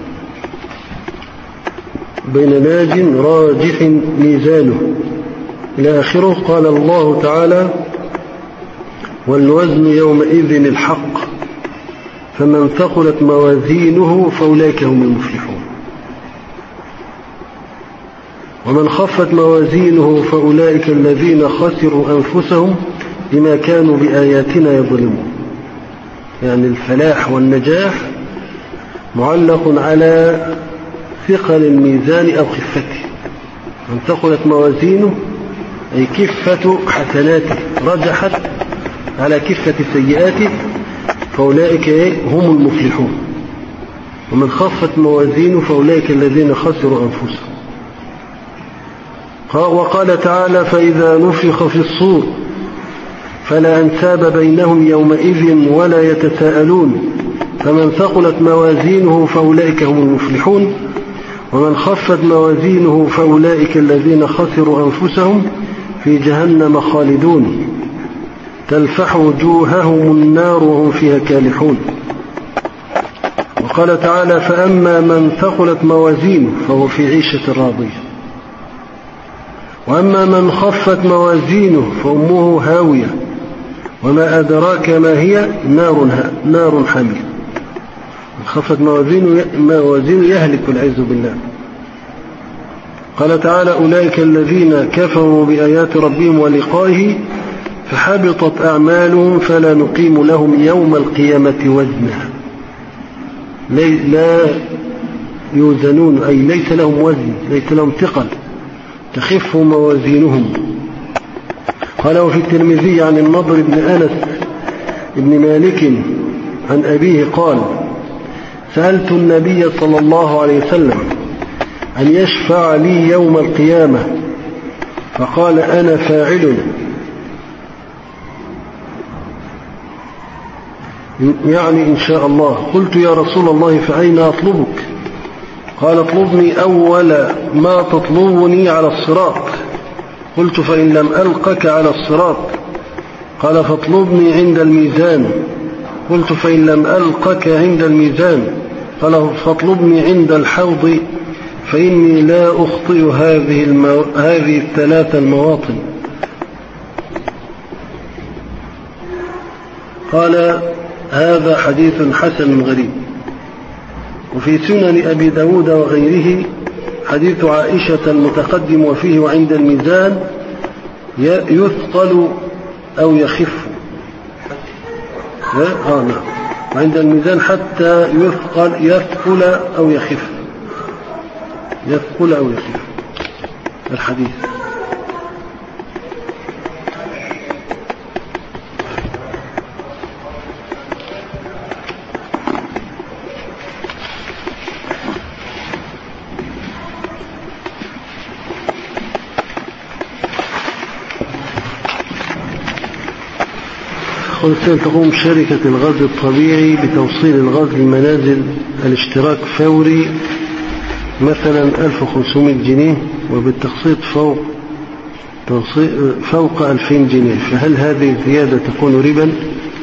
بين ناج راجح ميزانه إلى آخره. قال الله تعالى والوزن يومئذ الحق فمن ثقلت موازينه فأولئك هم المفلحون ومن خفت موازينه فأولئك الذين خسروا أنفسهم بما كانوا بآياتنا يظلمون. يعني الفلاح والنجاح معلق على ثقل الميزان أو خفته. من ثقلت موازينه أي كفة حسناته رجحت على كفة سيئاته فأولئك هم المفلحون ومن خفت موازينه فأولئك الذين خسروا أنفسهم. وقال تعالى فإذا نفخ في الصور فلا أنساب بينهم يومئذ ولا يتساءلون فمن ثقلت موازينه فأولئك هم المفلحون ومن خفت موازينه فأولئك الذين خسروا أنفسهم في جهنم خالدون تلفح وجوههم النار وهم فيها كالحون. وقال تعالى فأما من ثقلت موازينه فهو في عيشة راضية وأما من خفت موازينه فأمه هاوية وما أدراك ما هي نار, نار حامية. من خفت موازينه, موازينه يهلك والعياذ بالله. قال تعالى أولئك الذين كفروا بآيات ربهم ولقائه فحبطت أعمالهم فلا نقيم لهم يوم القيامة وزنا. لا يوزنون أي ليس لهم وزن ليس لهم ثقل تخف موازينهم. قال وفي الترمذي عن النضر بن أنس بن مالك عن أبيه قال سألت النبي صلى الله عليه وسلم أن يشفع لي يوم القيامة فقال أنا فاعل يعني إن شاء الله. قلت يا رسول الله فأين أطلبك؟ قال اطلبني أول ما تطلبني على الصراط. قلت فإن لم ألقك على الصراط؟ قال فاطلبني عند الميزان. قلت فإن لم ألقك عند الميزان؟ قال فاطلبني عند الحوض فإني لا أخطئ هذه, المو... هذه الثلاث المواطن. قال هذا حديث حسن غريب. وفي سنن أبي داود وغيره حديث عائشة المتقدم وفيه وعند الميزان يثقل أو يخف. آه نعم وعند الميزان حتى يثقل يثقل أو يخف يثقل أو يخف الحديث. تقوم شركة الغزل الطبيعي بتوصيل الغزل لمنازل الاشتراك فوري مثلا ألف وخمسمائة جنيه وبالتقسيط فوق فوق ألفين جنيه. فهل هذه الزيادة تكون ربا؟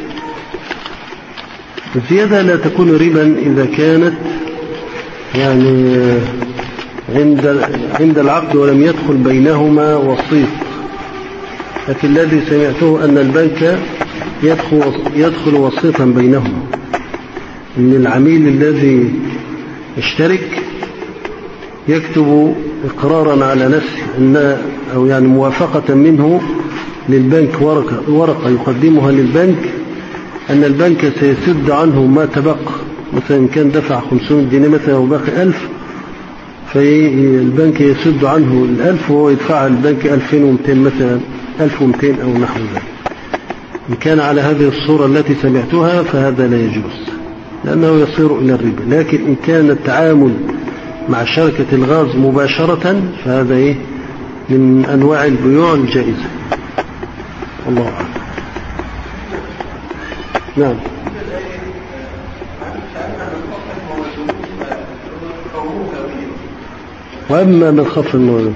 الزيادة لا تكون ربا إذا كانت يعني عند عند العقد ولم يدخل بينهما وسيط. لكن الذي سمعته أن البنك يدخل, يدخل وسيطا بينهم إن العميل الذي اشترك يكتب إقرارا على نفسه إن أو يعني موافقة منه للبنك ورقة, ورقة يقدمها للبنك أن البنك سيسد عنه ما تبقى، مثلا كان دفع خمسمائة جنيه مثلا وباقي ألف، فالبنك يسد عنه الألف وهو يدفع البنك ألفين ومئتين مثلا، ألف ومئتين أو نحو ذلك. إن كان على هذه الصورة التي سمعتها فهذا لا يجوز لأنه يصير إلى الربا. لكن إن كان التعامل مع شركة الغاز مباشرة فهذا إيه من أنواع البيوع الجائزة. الله أعلم. نعم. وأما من خف الموازين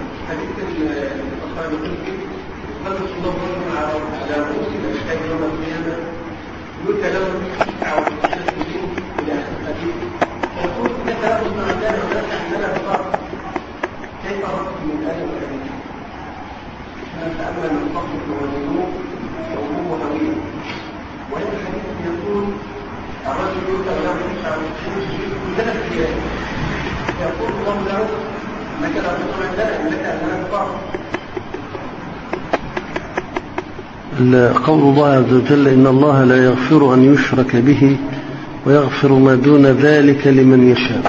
قول الله عز وجل إن الله لا يغفر أن يشرك به ويغفر ما دون ذلك لمن يشاء.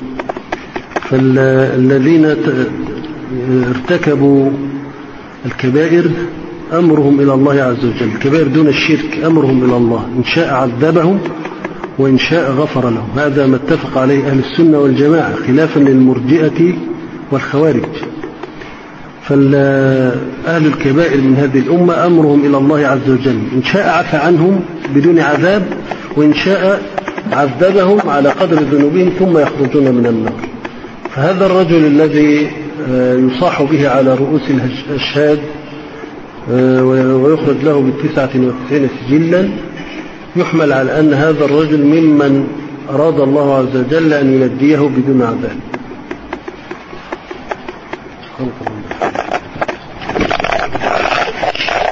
فالذين ارتكبوا الكبائر أمرهم إلى الله عز وجل، الكبائر دون الشرك أمرهم إلى الله، إن شاء عذبهم وإن شاء غفر لهم. هذا ما اتفق عليه أهل السنة والجماعة خلافا للمرجئة والخوارج. فأهل الكبائر من هذه الأمة أمرهم إلى الله عز وجل، إن شاء عفى عنهم بدون عذاب وإن شاء عذبهم على قدر ذنوبهم ثم يخرجون من النار. فهذا الرجل الذي يصاح به على رؤوس الأشهاد ويخرج له بالتسعة وتسعين سجلا يحمل على أن هذا الرجل ممن أراد الله عز وجل أن ينجيه بدون عذاب. خلق الله.